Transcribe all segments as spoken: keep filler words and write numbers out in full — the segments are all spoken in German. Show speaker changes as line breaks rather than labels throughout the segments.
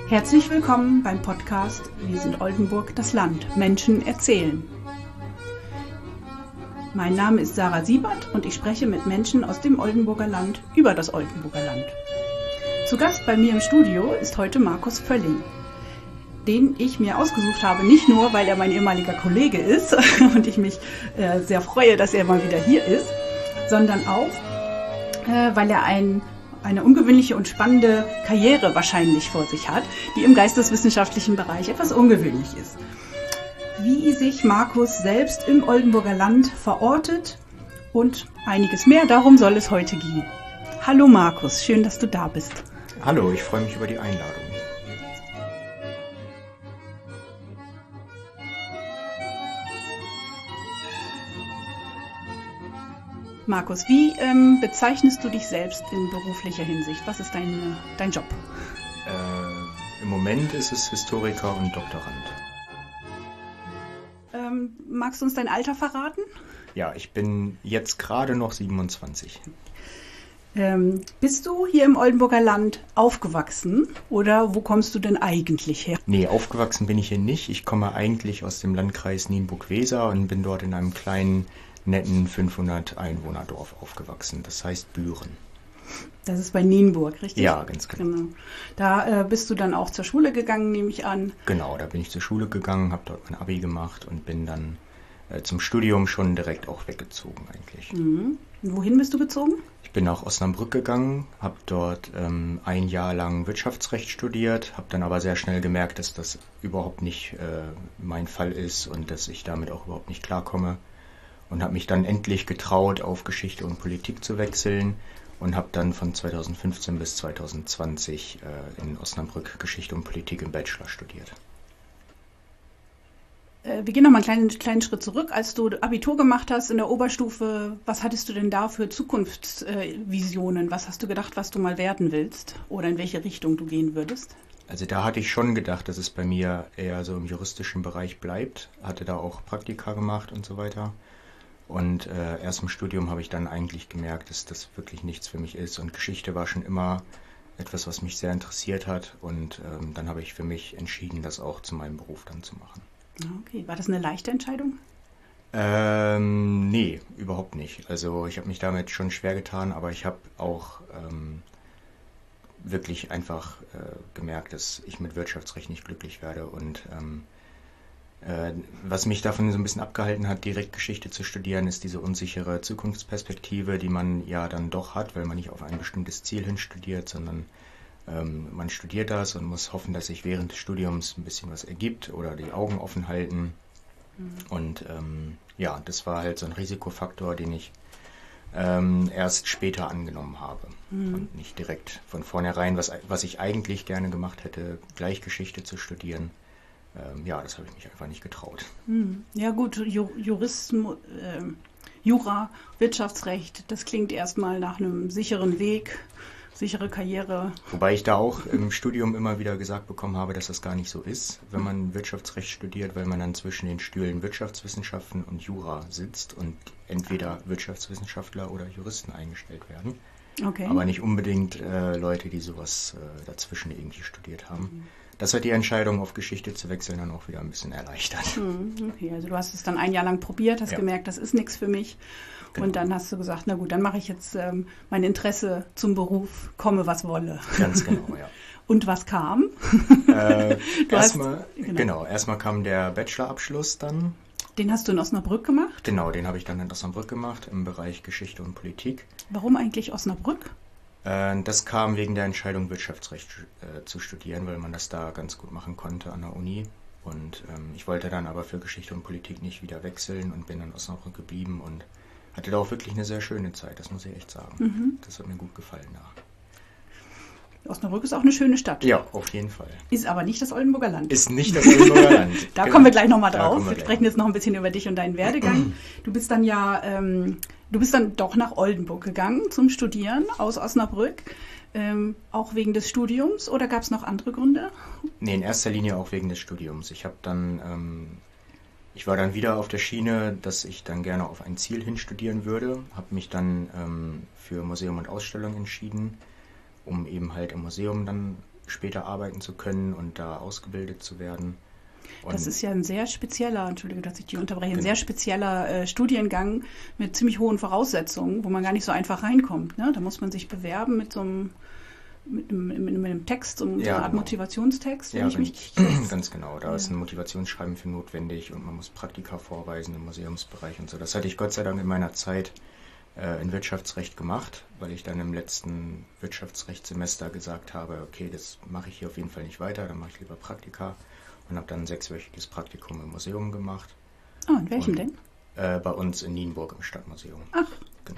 Herzlich willkommen beim Podcast Wir sind Oldenburg, das Land. Menschen erzählen. Mein Name ist Sarah Siebert und ich spreche mit Menschen aus dem Oldenburger Land über das Oldenburger Land. Zu Gast bei mir im Studio ist heute Markus Völling, den ich mir ausgesucht habe, nicht nur, weil er mein ehemaliger Kollege ist und ich mich äh, sehr freue, dass er mal wieder hier ist, sondern auch, äh, weil er ein eine ungewöhnliche und spannende Karriere wahrscheinlich vor sich hat, die im geisteswissenschaftlichen Bereich etwas ungewöhnlich ist. Wie sich Markus selbst im Oldenburger Land verortet und einiges mehr, darum soll es heute gehen. Hallo Markus, schön, dass du da bist.
Hallo, ich freue mich über die Einladung.
Markus, wie ähm, bezeichnest du dich selbst in beruflicher Hinsicht? Was ist dein, dein Job?
Äh, Im Moment ist es Historiker und Doktorand.
Ähm, magst du uns dein Alter verraten?
Ja, ich bin jetzt gerade noch siebenundzwanzig.
Ähm, bist du hier im Oldenburger Land aufgewachsen oder wo kommst du denn eigentlich her?
Nee, aufgewachsen bin ich hier nicht. Ich komme eigentlich aus dem Landkreis Nienburg-Weser und bin dort in einem kleinen, netten fünfhundert Einwohner-Dorf aufgewachsen. Das heißt Büren.
Das ist bei Nienburg, richtig?
Ja, ganz genau.
genau. Da äh, bist du dann auch zur Schule gegangen, nehme ich an.
Genau, da bin ich zur Schule gegangen, habe dort mein Abi gemacht und bin dann äh, zum Studium schon direkt auch weggezogen eigentlich.
Mhm. Wohin bist du gezogen?
Ich bin nach Osnabrück gegangen, habe dort ähm, ein Jahr lang Wirtschaftsrecht studiert, habe dann aber sehr schnell gemerkt, dass das überhaupt nicht äh, mein Fall ist und dass ich damit auch überhaupt nicht klarkomme. Und habe mich dann endlich getraut, auf Geschichte und Politik zu wechseln und habe dann von zweitausendfünfzehn bis zweitausendzwanzig äh, in Osnabrück Geschichte und Politik im Bachelor studiert.
Äh, wir gehen nochmal einen kleinen, kleinen Schritt zurück. Als du Abitur gemacht hast in der Oberstufe, was hattest du denn da für Zukunftsvisionen? Äh, was hast du gedacht, was du mal werden willst oder in welche Richtung du gehen würdest?
Also da hatte ich schon gedacht, dass es bei mir eher so im juristischen Bereich bleibt. Hatte da auch Praktika gemacht und so weiter. Und äh, erst im Studium habe ich dann eigentlich gemerkt, dass das wirklich nichts für mich ist. Und Geschichte war schon immer etwas, was mich sehr interessiert hat. Und ähm, dann habe ich für mich entschieden, das auch zu meinem Beruf dann zu machen.
Okay, war das eine leichte Entscheidung?
Ähm, nee, überhaupt nicht. Also ich habe mich damit schon schwer getan, aber ich habe auch ähm, wirklich einfach äh, gemerkt, dass ich mit Wirtschaftsrecht nicht glücklich werde. Und ähm, was mich davon so ein bisschen abgehalten hat, direkt Geschichte zu studieren, ist diese unsichere Zukunftsperspektive, die man ja dann doch hat, weil man nicht auf ein bestimmtes Ziel hin studiert, sondern ähm, man studiert das und muss hoffen, dass sich während des Studiums ein bisschen was ergibt oder die Augen offen halten. Mhm. Und ähm, ja, das war halt so ein Risikofaktor, den ich ähm, erst später angenommen habe. Mhm. Und nicht direkt von vornherein, was, was ich eigentlich gerne gemacht hätte, gleich Geschichte zu studieren. Ähm, ja, das habe ich mich einfach nicht getraut.
Ja gut, Juristen, äh, Jura, Wirtschaftsrecht, das klingt erstmal nach einem sicheren Weg, sichere Karriere.
Wobei ich da auch im Studium immer wieder gesagt bekommen habe, dass das gar nicht so ist, wenn man Wirtschaftsrecht studiert, weil man dann zwischen den Stühlen Wirtschaftswissenschaften und Jura sitzt und entweder Wirtschaftswissenschaftler oder Juristen eingestellt werden.
Okay.
Aber nicht unbedingt äh, Leute, die sowas äh, dazwischen irgendwie studiert haben. Mhm. Das hat die Entscheidung, auf Geschichte zu wechseln, dann auch wieder ein bisschen erleichtert.
Okay, also du hast es dann ein Jahr lang probiert, hast ja. gemerkt, das ist nichts für mich. Genau. Und dann hast du gesagt, na gut, dann mache ich jetzt ähm, mein Interesse zum Beruf, komme was wolle.
Ganz genau, ja.
Und was kam?
Äh, erstmal, genau. genau, erstmal kam der Bachelorabschluss dann.
Den hast du in Osnabrück gemacht?
Genau, den habe ich dann in Osnabrück gemacht, im Bereich Geschichte und Politik.
Warum eigentlich Osnabrück?
Das kam wegen der Entscheidung, Wirtschaftsrecht äh, zu studieren, weil man das da ganz gut machen konnte an der Uni. Und ähm, ich wollte dann aber für Geschichte und Politik nicht wieder wechseln und bin dann in Osnabrück geblieben und hatte da auch wirklich eine sehr schöne Zeit, das muss ich echt sagen. Mhm. Das hat mir gut gefallen da.
Osnabrück ist auch eine schöne Stadt.
Ja, auf jeden Fall.
Ist aber nicht das Oldenburger Land.
Ist nicht das Oldenburger Land.
Da genau. kommen wir gleich nochmal drauf. Wir, wir sprechen jetzt noch ein bisschen über dich und deinen Werdegang. Du bist dann ja... Ähm, Du bist dann doch nach Oldenburg gegangen zum Studieren aus Osnabrück, ähm, auch wegen des Studiums oder gab es noch andere Gründe?
Nee, in erster Linie auch wegen des Studiums. Ich habe dann, ähm, ich war dann wieder auf der Schiene, dass ich dann gerne auf ein Ziel hin studieren würde, habe mich dann ähm, für Museum und Ausstellung entschieden, um eben halt im Museum dann später arbeiten zu können und da ausgebildet zu werden. Und
das ist ja ein sehr spezieller, Entschuldige, dass ich die unterbreche, ein
genau.
sehr spezieller äh, Studiengang mit ziemlich hohen Voraussetzungen, wo man gar nicht so einfach reinkommt. Ne? Da muss man sich bewerben mit so einem, mit, mit, mit einem Text, so, ja, so eine Art
genau.
Motivationstext, wenn
ja,
ich
ganz,
mich...
ganz genau, da
ja.
ist ein Motivationsschreiben für notwendig und man muss Praktika vorweisen im Museumsbereich und so. Das hatte ich Gott sei Dank in meiner Zeit äh, in Wirtschaftsrecht gemacht, weil ich dann im letzten Wirtschaftsrechtssemester gesagt habe, okay, das mache ich hier auf jeden Fall nicht weiter, dann mache ich lieber Praktika. Und habe dann ein sechswöchiges Praktikum im Museum gemacht.
Ah, in welchem
und,
denn?
Äh, bei uns in Nienburg im Stadtmuseum.
Ach.
Genau.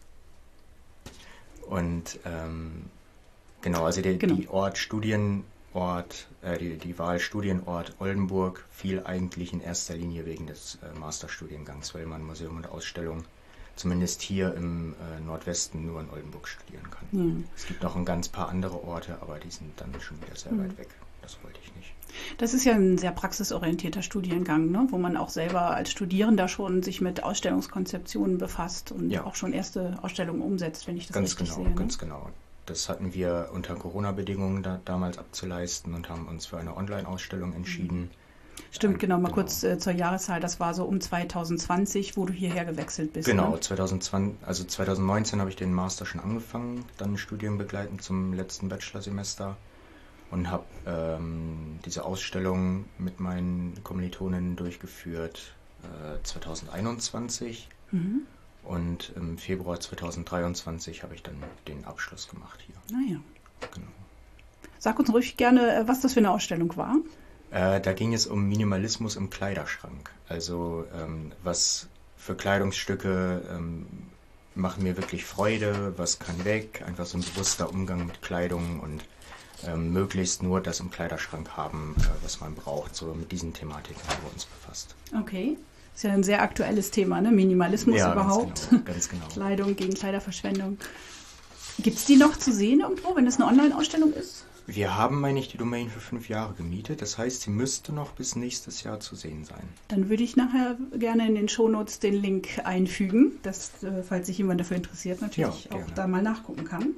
Und ähm, genau, also der,
genau.
die Ort Studienort, äh, die, die Wahl Studienort Oldenburg fiel eigentlich in erster Linie wegen des äh, Masterstudiengangs, weil man Museum und Ausstellung zumindest hier im äh, Nordwesten nur in Oldenburg studieren kann.
Hm.
Es gibt noch ein ganz paar andere Orte, aber die sind dann schon wieder sehr hm. weit weg. Das wollte ich nicht.
Das ist ja ein sehr praxisorientierter Studiengang, ne? Wo man auch selber als Studierender schon sich mit Ausstellungskonzeptionen befasst und ja. auch schon erste Ausstellungen umsetzt, wenn ich das
ganz
richtig
genau,
sehe. Ne?
Ganz genau. Das hatten wir unter Corona-Bedingungen da, damals abzuleisten und haben uns für eine Online-Ausstellung entschieden.
Stimmt, genau. Mal genau. kurz äh, zur Jahreszahl. Das war so um zwanzig zwanzig, wo du hierher gewechselt bist.
Genau,
ne?
zwanzig zwanzig, also zwanzig neunzehn habe ich den Master schon angefangen, dann studienbegleitend zum letzten Bachelorsemester. Und habe ähm, diese Ausstellung mit meinen Kommilitonen durchgeführt äh, zwanzig einundzwanzig. Mhm. Und im Februar zwanzig dreiundzwanzig habe ich dann den Abschluss gemacht hier.
Naja.
Genau.
Sag uns ruhig gerne, was das für eine Ausstellung war.
Äh, da ging es um Minimalismus im Kleiderschrank. Also ähm, was für Kleidungsstücke ähm, machen mir wirklich Freude, was kann weg, einfach so ein bewusster Umgang mit Kleidung und Ähm, möglichst nur das im Kleiderschrank haben, äh, was man braucht. So mit diesen Thematiken haben wir uns befasst.
Okay. Ist ja ein sehr aktuelles Thema, ne? Minimalismus
ja,
überhaupt.
Ganz genau, ganz genau.
Kleidung gegen Kleiderverschwendung. Gibt es die noch zu sehen irgendwo, wenn es eine Online-Ausstellung ist?
Wir haben, meine ich, die Domain für fünf Jahre gemietet. Das heißt, sie müsste noch bis nächstes Jahr zu sehen sein.
Dann würde ich nachher gerne in den Shownotes den Link einfügen, dass, äh, falls sich jemand dafür interessiert, natürlich ja, auch da mal nachgucken kann.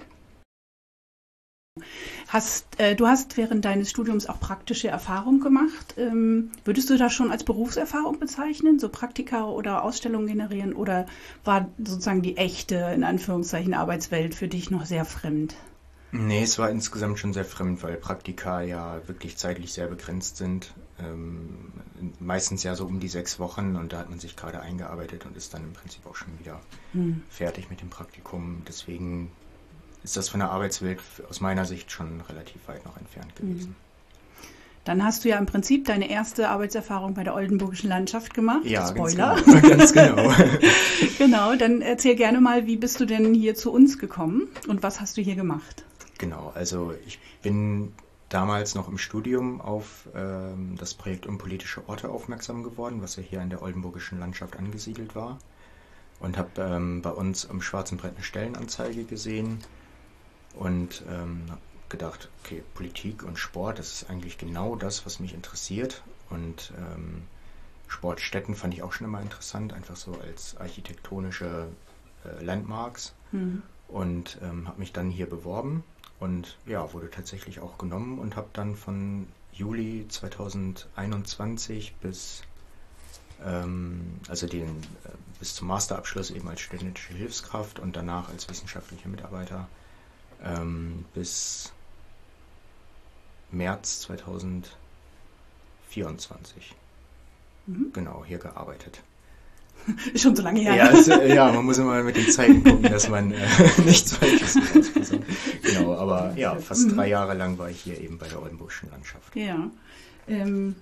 Hast, äh, du hast während deines Studiums auch praktische Erfahrung gemacht. Ähm, würdest du das schon als Berufserfahrung bezeichnen, so Praktika oder Ausstellungen generieren? Oder war sozusagen die echte, in Anführungszeichen, Arbeitswelt für dich noch sehr fremd?
Nee, es war insgesamt schon sehr fremd, weil Praktika ja wirklich zeitlich sehr begrenzt sind. Ähm, meistens ja so um die sechs Wochen und da hat man sich gerade eingearbeitet und ist dann im Prinzip auch schon wieder hm. fertig mit dem Praktikum. Deswegen ist das von der Arbeitswelt aus meiner Sicht schon relativ weit noch entfernt gewesen.
Dann hast du ja im Prinzip deine erste Arbeitserfahrung bei der Oldenburgischen Landschaft gemacht.
Ja,
Spoiler.
Ganz genau. ganz genau.
Genau, dann erzähl gerne mal, wie bist du denn hier zu uns gekommen und was hast du hier gemacht?
Genau, also ich bin damals noch im Studium auf ähm, das Projekt Unpolitische Orte aufmerksam geworden, was ja hier in der Oldenburgischen Landschaft angesiedelt war. Und habe ähm, bei uns am Schwarzen Brett eine Stellenanzeige gesehen. Und ähm, habe gedacht, okay, Politik und Sport, das ist eigentlich genau das, was mich interessiert. Und ähm, Sportstätten fand ich auch schon immer interessant, einfach so als architektonische äh, Landmarks. Mhm. Und ähm, habe mich dann hier beworben und ja, wurde tatsächlich auch genommen und habe dann von Juli zwanzig einundzwanzig bis ähm, also den äh, bis zum Masterabschluss eben als studentische Hilfskraft und danach als wissenschaftlicher Mitarbeiter ähm, bis März zwanzig vierundzwanzig mhm. genau hier gearbeitet.
Ist schon so lange her.
Ja, es, äh, ja, man muss immer mit den Zeiten gucken, dass man äh, nichts Falsches macht. Genau, aber ja, fast mhm. drei Jahre lang war ich hier eben bei der Oldenburgischen Landschaft.
Ja. Ähm,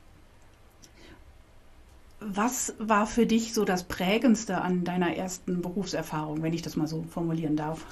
was war für dich so das Prägendste an deiner ersten Berufserfahrung, wenn ich das mal so formulieren darf?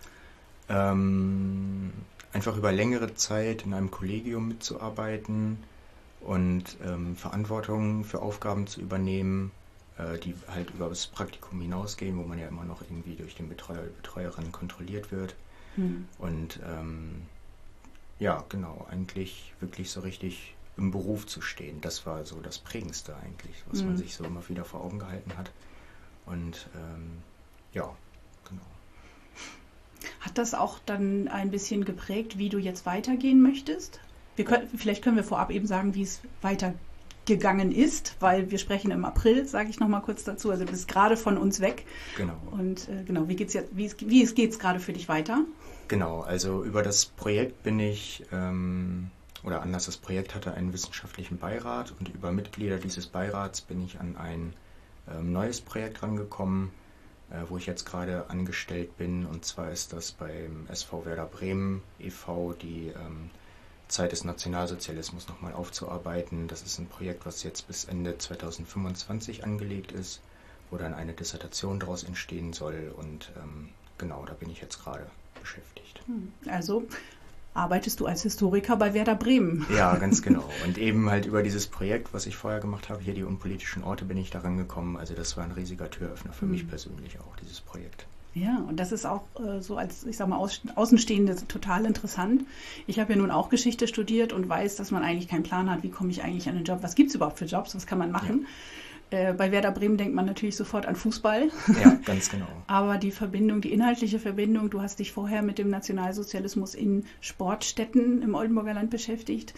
Ähm, einfach über längere Zeit in einem Kollegium mitzuarbeiten und ähm, Verantwortung für Aufgaben zu übernehmen, die halt über das Praktikum hinausgehen, wo man ja immer noch irgendwie durch den Betreuer, Betreuerin kontrolliert wird. Hm. Und ähm, ja, genau, eigentlich wirklich so richtig im Beruf zu stehen. Das war so das Prägendste eigentlich, was hm. man sich so immer wieder vor Augen gehalten hat. Und ähm, ja, genau.
Hat das auch dann ein bisschen geprägt, wie du jetzt weitergehen möchtest? Wir können, vielleicht können wir vorab eben sagen, wie es weitergegangen ist, weil wir sprechen im April, sage ich nochmal kurz dazu. Also du bist gerade von uns weg.
Genau.
Und äh, genau, wie geht's jetzt, wie, wie geht es gerade für dich weiter?
Genau, also über das Projekt bin ich, ähm, oder anders, das Projekt hatte einen wissenschaftlichen Beirat und über Mitglieder dieses Beirats bin ich an ein ähm, neues Projekt rangekommen, äh, wo ich jetzt gerade angestellt bin. Und zwar ist das beim S V Werder Bremen e V die ähm, Zeit des Nationalsozialismus nochmal aufzuarbeiten. Das ist ein Projekt, was jetzt bis Ende zweitausendfünfundzwanzig angelegt ist, wo dann eine Dissertation daraus entstehen soll. Und ähm, genau, da bin ich jetzt gerade beschäftigt.
Also arbeitest du als Historiker bei Werder Bremen?
Ja, ganz genau. Und eben halt über dieses Projekt, was ich vorher gemacht habe, hier die unpolitischen Orte, bin ich daran gekommen. Also das war ein riesiger Türöffner für mhm. mich persönlich auch, dieses Projekt.
Ja, und das ist auch äh, so als, ich sag mal, Aus, Außenstehende total interessant. Ich habe ja nun auch Geschichte studiert und weiß, dass man eigentlich keinen Plan hat, wie komme ich eigentlich an den Job, was gibt es überhaupt für Jobs, was kann man machen. Ja. Äh, bei Werder Bremen denkt man natürlich sofort an Fußball.
Ja, ganz genau.
Aber die Verbindung, die inhaltliche Verbindung, du hast dich vorher mit dem Nationalsozialismus in Sportstätten im Oldenburger Land beschäftigt.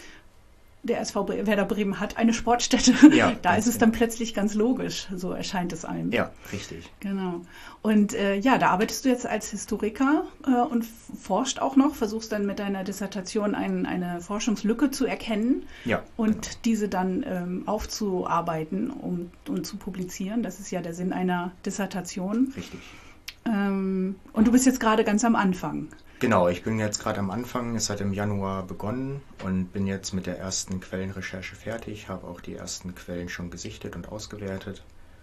Der S V Werder Bremen hat eine Sportstätte. Ja, da ist es genau. Dann plötzlich ganz logisch, so erscheint es einem.
Ja, richtig.
Genau. Und äh, ja, da arbeitest du jetzt als Historiker äh, und forscht auch noch, versuchst dann mit deiner Dissertation ein, eine Forschungslücke zu erkennen
ja,
und
genau.
diese dann ähm, aufzuarbeiten um, und zu publizieren. Das ist ja der Sinn einer Dissertation.
Richtig.
Ähm, und du bist jetzt gerade ganz am Anfang.
Genau, ich bin jetzt gerade am Anfang, es hat im Januar begonnen und bin jetzt mit der ersten Quellenrecherche fertig, habe auch die ersten Quellen schon gesichtet und ausgewertet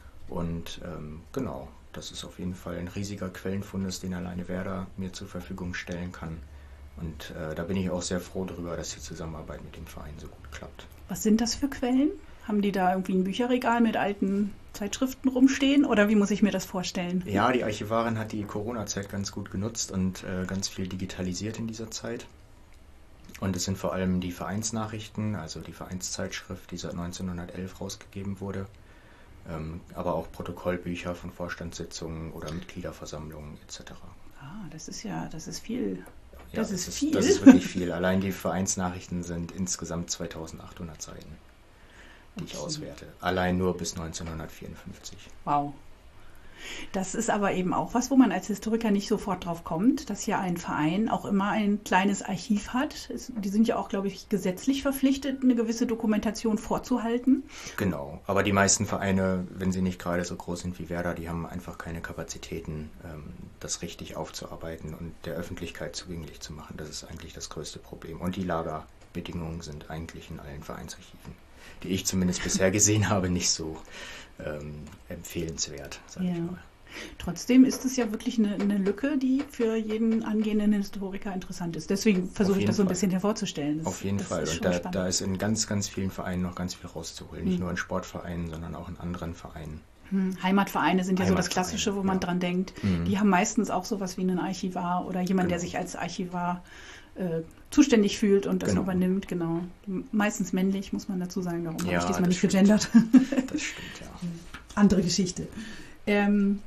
und ähm, genau, das ist auf jeden Fall ein riesiger Quellenfundus, den alleine Werder mir zur Verfügung stellen kann und äh, da bin ich auch sehr froh darüber, dass die Zusammenarbeit mit dem Verein so gut klappt.
Was sind das für Quellen? Haben die da irgendwie ein Bücherregal mit alten Zeitschriften rumstehen oder wie muss ich mir das vorstellen?
Ja, die Archivarin hat die Corona-Zeit ganz gut genutzt und äh, ganz viel digitalisiert in dieser Zeit. Und es sind vor allem die Vereinsnachrichten, also die Vereinszeitschrift, die seit neunzehnhundertelf rausgegeben wurde, ähm, aber auch Protokollbücher von Vorstandssitzungen oder Mitgliederversammlungen et cetera.
Ah, das ist ja, das ist viel.
Ja,
das, ist,
ist
viel.
Das ist wirklich viel. Allein die Vereinsnachrichten sind insgesamt zweitausendachthundert Seiten, die ich auswerte. Allein nur bis neunzehnhundertvierundfünfzig.
Wow. Das ist aber eben auch was, wo man als Historiker nicht sofort drauf kommt, dass ja ein Verein auch immer ein kleines Archiv hat. Es, die sind ja auch, glaube ich, gesetzlich verpflichtet, eine gewisse Dokumentation vorzuhalten.
Genau, aber die meisten Vereine, wenn sie nicht gerade so groß sind wie Werder, die haben einfach keine Kapazitäten, das richtig aufzuarbeiten und der Öffentlichkeit zugänglich zu machen. Das ist eigentlich das größte Problem. Und die Lagerbedingungen sind eigentlich in allen Vereinsarchiven, die ich zumindest bisher gesehen habe, nicht so ähm, empfehlenswert, sage
ja.
ich mal.
Trotzdem ist es ja wirklich eine, eine Lücke, die für jeden angehenden Historiker interessant ist. Deswegen versuche ich das so ein bisschen hervorzustellen. Das,
Auf jeden
das
Fall. Und da, da ist in ganz, ganz vielen Vereinen noch ganz viel rauszuholen. Hm. Nicht nur in Sportvereinen, sondern auch in anderen Vereinen.
Hm. Heimatvereine sind ja so das Klassische, wo man ja. dran denkt. Hm. Die haben meistens auch sowas wie einen Archivar oder jemand, genau. der sich als Archivar äh, zuständig fühlt und das genau. übernimmt. Genau. Meistens männlich, muss man dazu sagen. Darum ja, habe ich diesmal nicht
stimmt.
gegendert.
Das stimmt, ja.
Andere Geschichte. Ähm,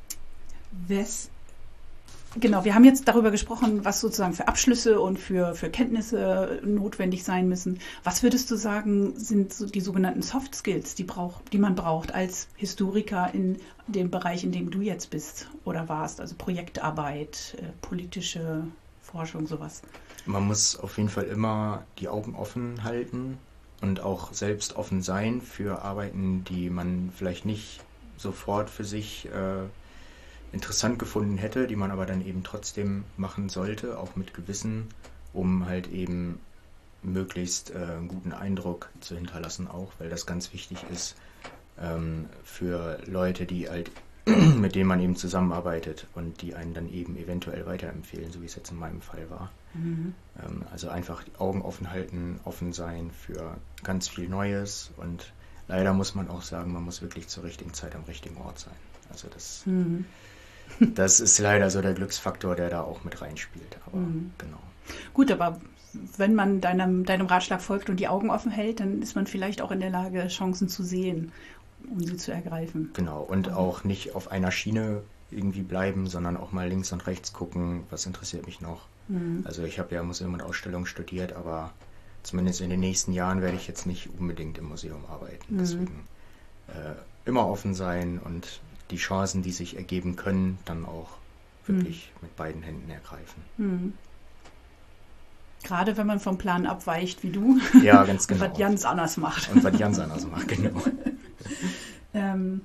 wes, genau, wir haben jetzt darüber gesprochen, was sozusagen für Abschlüsse und für, für Kenntnisse notwendig sein müssen. Was würdest du sagen, sind so die sogenannten Soft Skills, die, brauch, die man braucht als Historiker in dem Bereich, in dem du jetzt bist oder warst? Also Projektarbeit, äh, politische Forschung, sowas.
Man muss auf jeden Fall immer die Augen offen halten und auch selbst offen sein für Arbeiten, die man vielleicht nicht sofort für sich äh, interessant gefunden hätte, die man aber dann eben trotzdem machen sollte, auch mit Gewissen, um halt eben möglichst äh, einen guten Eindruck zu hinterlassen auch, weil das ganz wichtig ist ähm, für Leute, die halt mit denen man eben zusammenarbeitet und die einen dann eben eventuell weiterempfehlen, so wie es jetzt in meinem Fall war. Mhm. Ähm, also einfach die Augen offen halten, offen sein für ganz viel Neues und leider muss man auch sagen, man muss wirklich zur richtigen Zeit am richtigen Ort sein. Also das, mhm. das ist leider so der Glücksfaktor, der da auch mit reinspielt. Aber mhm. genau.
Gut, aber wenn man deinem, deinem Ratschlag folgt und die Augen offen hält, dann ist man vielleicht auch in der Lage, Chancen zu sehen, um sie zu ergreifen.
Genau, und auch nicht auf einer Schiene irgendwie bleiben, sondern auch mal links und rechts gucken, was interessiert mich noch.
Mhm.
Also ich habe ja Museum und Ausstellung studiert, aber zumindest in den nächsten Jahren werde ich jetzt nicht unbedingt im Museum arbeiten.
Mhm.
Deswegen äh, immer offen sein und die Chancen, die sich ergeben können, dann auch wirklich mhm. mit beiden Händen ergreifen.
Mhm. Gerade wenn man vom Plan abweicht, wie du.
Ja, ganz genau.
Und was ganz anders macht.
Und was ganz anders macht, genau.
ähm,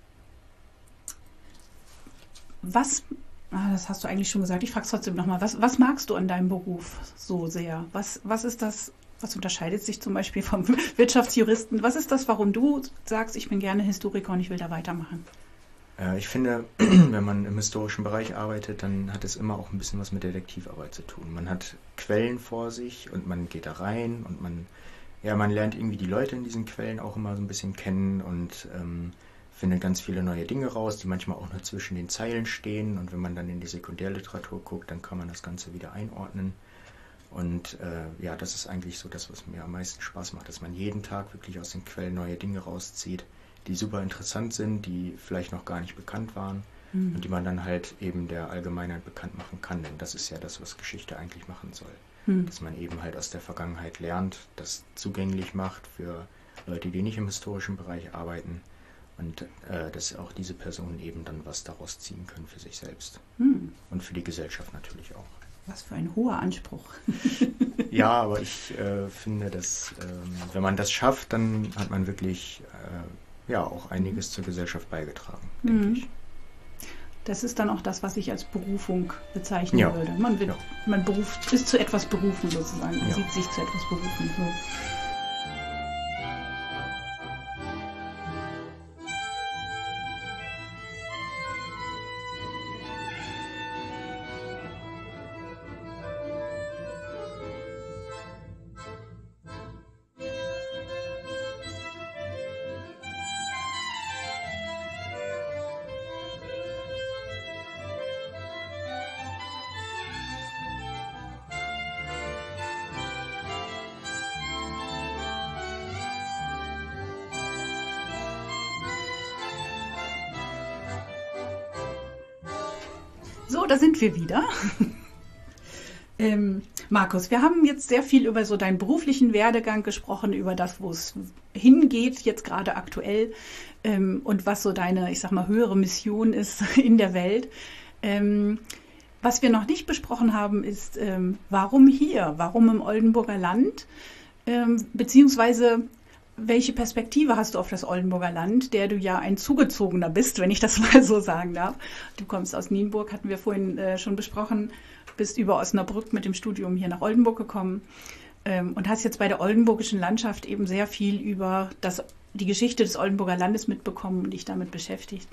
was, ah, das hast du eigentlich schon gesagt, ich frage es trotzdem nochmal, was, was magst du an deinem Beruf so sehr? Was, was ist das, was unterscheidet sich zum Beispiel vom Wirtschaftsjuristen? Was ist das, warum du sagst, ich bin gerne Historiker und ich will da weitermachen?
Ich finde, wenn man im historischen Bereich arbeitet, dann hat es immer auch ein bisschen was mit Detektivarbeit zu tun. Man hat Quellen vor sich und man geht da rein und man, ja, man lernt irgendwie die Leute in diesen Quellen auch immer so ein bisschen kennen und ähm, findet ganz viele neue Dinge raus, die manchmal auch nur zwischen den Zeilen stehen. Und wenn man dann in die Sekundärliteratur guckt, dann kann man das Ganze wieder einordnen. Und äh, ja, das ist eigentlich so das, was mir am meisten Spaß macht, dass man jeden Tag wirklich aus den Quellen neue Dinge rauszieht, die super interessant sind, die vielleicht noch gar nicht bekannt waren mhm. und die man dann halt eben der Allgemeinheit bekannt machen kann. Denn das ist ja das, was Geschichte eigentlich machen soll. Mhm. Dass man eben halt aus der Vergangenheit lernt, das zugänglich macht für Leute, die nicht im historischen Bereich arbeiten und äh, dass auch diese Personen eben dann was daraus ziehen können für sich selbst mhm. und für die Gesellschaft natürlich auch.
Was für ein hoher Anspruch.
Ja, aber ich äh, finde, dass ähm, wenn man das schafft, dann hat man wirklich äh, ja auch einiges zur Gesellschaft beigetragen, denke
mhm.
ich.
Das ist dann auch das, was ich als Berufung bezeichnen
ja.
würde. Man, wird,
ja.
man beruft, ist zu etwas berufen sozusagen, man
ja.
sieht sich zu etwas berufen. So. So, da sind wir wieder. ähm, Markus, wir haben jetzt sehr viel über so deinen beruflichen Werdegang gesprochen, über das, wo es hingeht, jetzt gerade aktuell, ähm, und was so deine, ich sag mal, höhere Mission ist in der Welt. Ähm, was wir noch nicht besprochen haben, ist, ähm, warum hier? Warum im Oldenburger Land? Ähm, beziehungsweise welche Perspektive hast du auf das Oldenburger Land, der du ja ein Zugezogener bist, wenn ich das mal so sagen darf? Du kommst aus Nienburg, hatten wir vorhin äh, schon besprochen, bist über Osnabrück mit dem Studium hier nach Oldenburg gekommen ähm, und hast jetzt bei der oldenburgischen Landschaft eben sehr viel über das, die Geschichte des Oldenburger Landes mitbekommen und dich damit beschäftigt.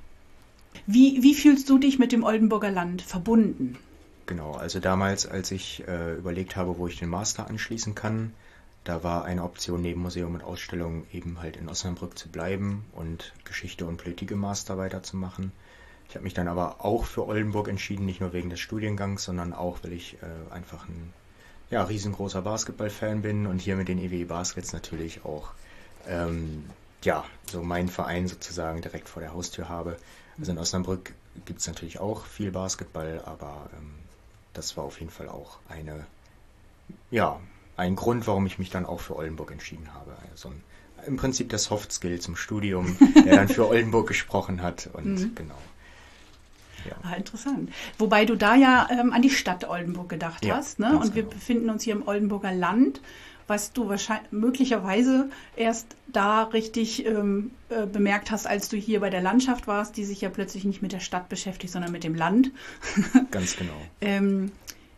Wie, wie fühlst du dich mit dem Oldenburger Land verbunden?
Genau, also damals, als ich äh, überlegt habe, wo ich den Master anschließen kann, da war eine Option neben Museum und Ausstellung eben halt in Osnabrück zu bleiben und Geschichte und Politik im Master weiterzumachen. Ich habe mich dann aber auch für Oldenburg entschieden, nicht nur wegen des Studiengangs, sondern auch, weil ich äh, einfach ein ja, riesengroßer Basketball-Fan bin und hier mit den E W E Baskets natürlich auch ähm, ja, so meinen Verein sozusagen direkt vor der Haustür habe. Also in Osnabrück gibt es natürlich auch viel Basketball, aber ähm, das war auf jeden Fall auch eine, ja, ein Grund, warum ich mich dann auch für Oldenburg entschieden habe. Also ein, im Prinzip der Soft-Skill zum Studium, der dann für Oldenburg gesprochen hat und mhm. genau.
Ja. Ah, interessant. Wobei du da ja ähm, an die Stadt Oldenburg gedacht
ja,
hast, ne? Und wir
genau.
befinden uns hier im Oldenburger Land, was du wahrscheinlich möglicherweise erst da richtig ähm, äh, bemerkt hast, als du hier bei der Landschaft warst, die sich ja plötzlich nicht mit der Stadt beschäftigt, sondern mit dem Land.
Ganz genau.
ähm,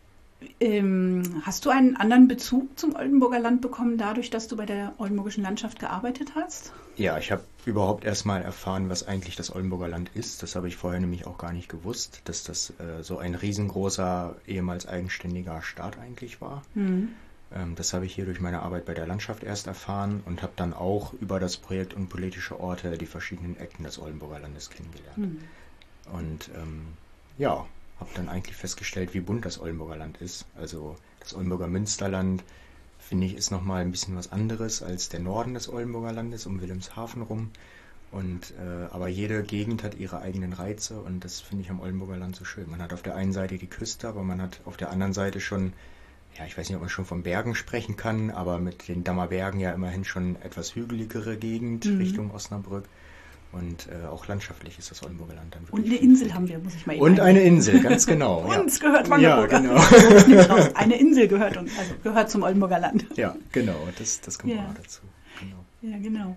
ähm, hast du einen anderen Bezug zum Oldenburger Land bekommen, dadurch, dass du bei der oldenburgischen Landschaft gearbeitet hast?
Ja, ich habe überhaupt erstmal erfahren, was eigentlich das Oldenburger Land ist. Das habe ich vorher nämlich auch gar nicht gewusst, dass das äh, so ein riesengroßer, ehemals eigenständiger Staat eigentlich war. Mhm. Ähm, das habe ich hier durch meine Arbeit bei der Landschaft erst erfahren und habe dann auch über das Projekt und politische Orte die verschiedenen Ecken des Oldenburger Landes kennengelernt. Mhm. Und ähm, ja, habe dann eigentlich festgestellt, wie bunt das Oldenburger Land ist. Also das Oldenburger Münsterland, finde ich, ist nochmal ein bisschen was anderes als der Norden des Oldenburger Landes, um Wilhelmshaven rum. Und, äh, aber jede Gegend hat ihre eigenen Reize und das finde ich am Oldenburger Land so schön. Man hat auf der einen Seite die Küste, aber man hat auf der anderen Seite schon, ja, ich weiß nicht, ob man schon von Bergen sprechen kann, aber mit den Dammerbergen ja immerhin schon etwas hügeligere Gegend mhm. Richtung Osnabrück. Und äh, auch landschaftlich ist das Oldenburger Land dann wirklich.
Und eine Insel haben wir, muss ich mal eben
Und eingehen. Eine Insel, ganz genau.
Uns
ja.
gehört Wangerburg.
Ja, genau.
Eine Insel gehört uns, also gehört zum Oldenburger Land.
Ja, genau, das, das kommt
ja.
auch dazu.
Genau. Ja, genau.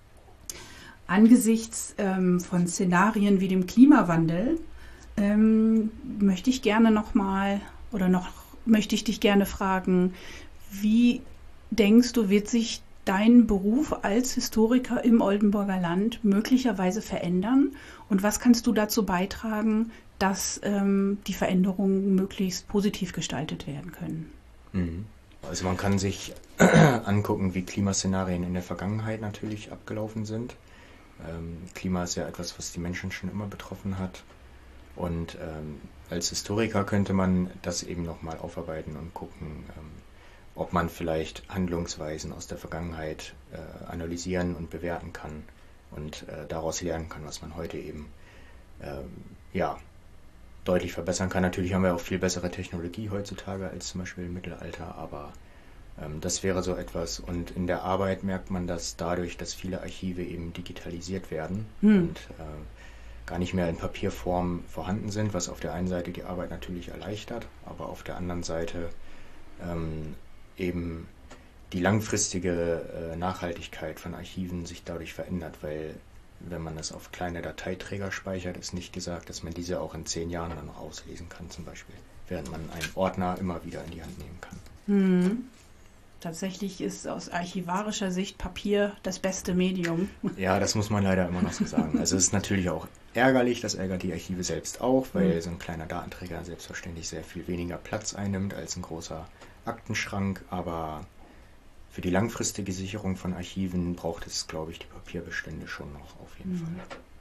Angesichts ähm, von Szenarien wie dem Klimawandel ähm, möchte ich gerne nochmal oder noch möchte ich dich gerne fragen, wie denkst du, wird sich dein Beruf als Historiker im Oldenburger Land möglicherweise verändern? Und was kannst du dazu beitragen, dass ähm, die Veränderungen möglichst positiv gestaltet werden können?
Also man kann sich angucken, wie Klimaszenarien in der Vergangenheit natürlich abgelaufen sind. Ähm, Klima ist ja etwas, was die Menschen schon immer betroffen hat. Und ähm, als Historiker könnte man das eben nochmal aufarbeiten und gucken, ähm, ob man vielleicht Handlungsweisen aus der Vergangenheit äh, analysieren und bewerten kann und äh, daraus lernen kann, was man heute eben ähm, ja, deutlich verbessern kann. Natürlich haben wir auch viel bessere Technologie heutzutage als zum Beispiel im Mittelalter, aber ähm, das wäre so etwas. Und in der Arbeit merkt man das dadurch, dass viele Archive eben digitalisiert werden hm. und äh, gar nicht mehr in Papierform vorhanden sind, was auf der einen Seite die Arbeit natürlich erleichtert, aber auf der anderen Seite ähm, eben die langfristige äh, Nachhaltigkeit von Archiven sich dadurch verändert, weil wenn man das auf kleine Dateiträger speichert, ist nicht gesagt, dass man diese auch in zehn Jahren dann noch auslesen kann zum Beispiel, während man einen Ordner immer wieder in die Hand nehmen kann.
Hm. Tatsächlich ist aus archivarischer Sicht Papier das beste Medium. Ja,
das muss man leider immer noch so sagen. Also es ist natürlich auch ärgerlich, das ärgert die Archive selbst auch, weil mhm. so ein kleiner Datenträger selbstverständlich sehr viel weniger Platz einnimmt als ein großer Aktenschrank, aber für die langfristige Sicherung von Archiven braucht es, glaube ich, die Papierbestände schon noch auf jeden mhm. Fall.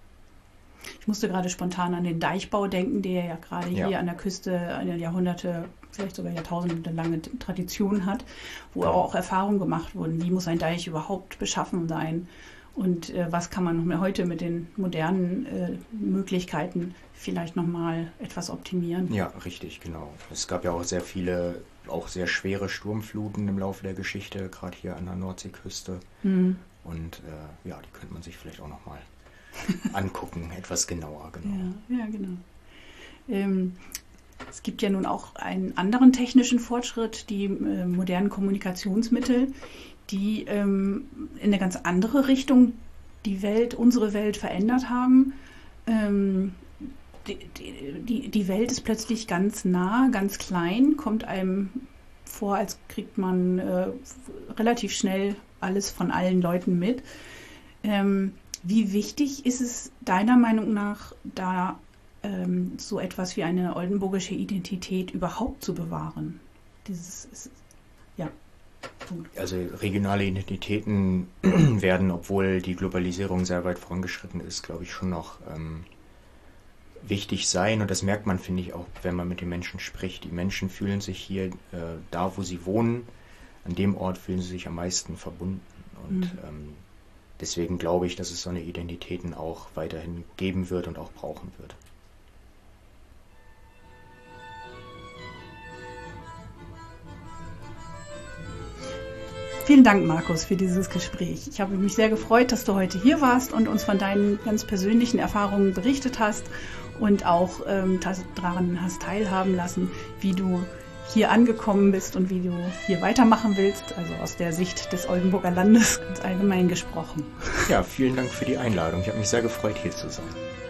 Ich musste gerade spontan an den Deichbau denken, der ja gerade ja. hier an der Küste eine Jahrhunderte, vielleicht sogar Jahrtausende lange Tradition hat, wo ja. auch Erfahrungen gemacht wurden. Wie muss ein Deich überhaupt beschaffen sein? Und äh, was kann man noch mehr heute mit den modernen äh, Möglichkeiten vielleicht nochmal etwas optimieren?
Ja, richtig, genau. Es gab ja auch sehr viele, auch sehr schwere Sturmfluten im Laufe der Geschichte, gerade hier an der Nordseeküste. Mhm. Und äh, ja, die könnte man sich vielleicht auch nochmal angucken, etwas genauer, genau.
Ja, ja genau. Ähm, es gibt ja nun auch einen anderen technischen Fortschritt, die äh, modernen Kommunikationsmittel, die ähm, in eine ganz andere Richtung die Welt, unsere Welt verändert haben. Ähm, die, die, die Welt ist plötzlich ganz nah, ganz klein, kommt einem vor, als kriegt man äh, relativ schnell alles von allen Leuten mit. Ähm, Wie wichtig ist es deiner Meinung nach, da ähm, so etwas wie eine oldenburgische Identität überhaupt zu bewahren? Dieses ist, ja. Punkt.
Also regionale Identitäten werden, obwohl die Globalisierung sehr weit vorangeschritten ist, glaube ich, schon noch ähm, wichtig sein. Und das merkt man, finde ich, auch, wenn man mit den Menschen spricht. Die Menschen fühlen sich hier, äh, da wo sie wohnen, an dem Ort fühlen sie sich am meisten verbunden. Und mhm. ähm, deswegen glaube ich, dass es so eine Identitäten auch weiterhin geben wird und auch brauchen wird.
Vielen Dank, Markus, für dieses Gespräch. Ich habe mich sehr gefreut, dass du heute hier warst und uns von deinen ganz persönlichen Erfahrungen berichtet hast und auch ähm, daran hast teilhaben lassen, wie du hier angekommen bist und wie du hier weitermachen willst, also aus der Sicht des Oldenburger Landes ganz allgemein gesprochen.
Ja, vielen Dank für die Einladung. Ich habe mich sehr gefreut, hier zu sein.